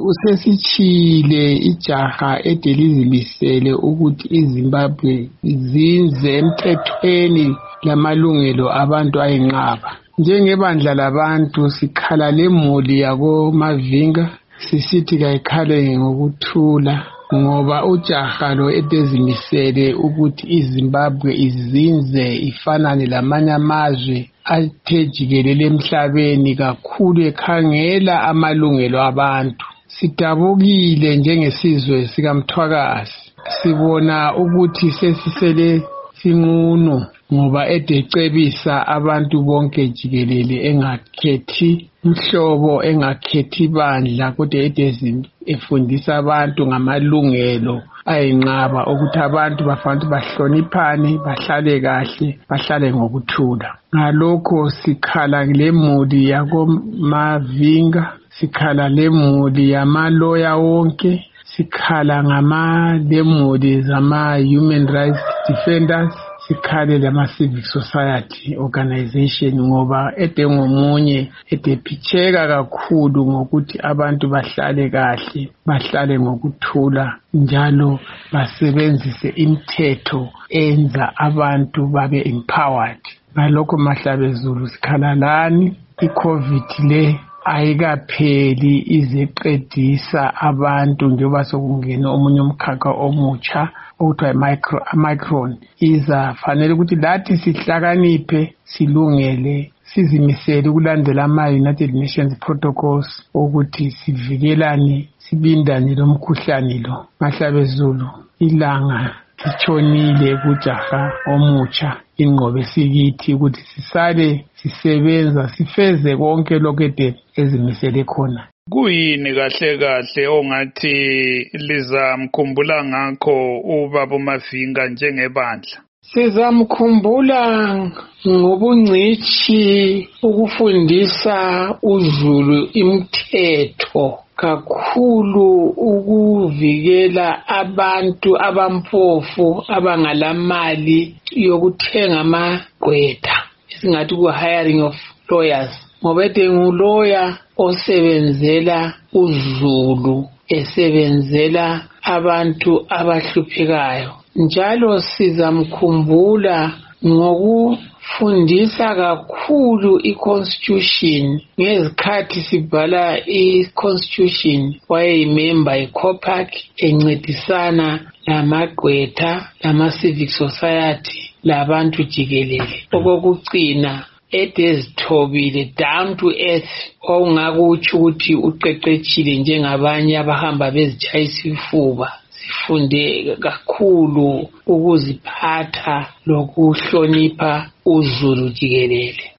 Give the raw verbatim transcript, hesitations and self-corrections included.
usesichile ijaha edelizimisele ukuthi iZimbabwe zinze emthethweni lamalungelo abantu ayinqaba. Njengebandla labantu sikhala lemuli yako Mavinga sisithi kayikhale ngokuthula ngoba ujaha lo edezimisele ukuthi iZimbabwe izinze ifanane lamanye amazwe athejikelele emhlabeni kakhulu ekhangela amalungelo abantu. Sidabukile njengesizwe sikaMthwakazi sibona ukuthi sesisele sinquno ngoba edecebisa abantu bonke jikelele engakhethi umhlobo engakhethi bandla kodwa edezini efundisa abantu ngamalungelo ayinqaba ukuthi abantu bafanele bahloniphane bahlale kahle bahlale ngokuthula. Ngalokho sikhala lemuli yako Mavinga, sikhala lemuli yamaloya wonke, sikhala ngama lemuli zama human rights defenders, sikhale lama civic society organization ngoba ede ngomunye edephitheka kakhulu ngokuthi abantu bahlale kahle bahlale ngokuthula njalo basebenzise imithetho enza abantu babe empowered. Ngalokho Mahlabezulu sikhala lani iCovid le ayikapheli izeqedisa abantu njengoba sokungena omunye umkhakha omutsha okuthiwa micro micron iza fanele ukuthi lathi sihlakaniphe silungele sizimisele ukulandela ama-United Nations protocols ukuthi sivikelane sibindane lomkhuhlane lo. Mahlabezulu ilanga litshonile kujaha omutsha ingqobe sikithi ukuthi sisale sisebenza sifeze konke lokho ede ezimisele khona. Kuyini kahle kahle ongathi lizamkhumbula ngakho ubaba uMavinga njengebandla? Sizamkhumbula ngobungcithi ukufundisa uZulu imithetho kakhulu ukuvikela abantu abampofu abangalamali yokuthenga amagqwetha esingathi ku hiring of lawyers ngoba ede nguloya osebenzela uZulu esebenzela abantu abahluphekayo. Njalo sizamkhumbula ngokufundisa kakhulu iconstitution ngezikhathi sibhala iconstitution wayeyimember yeCOPAC encedisana lamagqwetha lama civic society labantu jikelele. Okokucina edezithobile down to earth ongakutsho ukuthi uqeqetshile njengabanye abahamba bezitshayisa ifuba. Sifunde kakhulu ukuziphatha lokuhlonipha uZulu jikelele.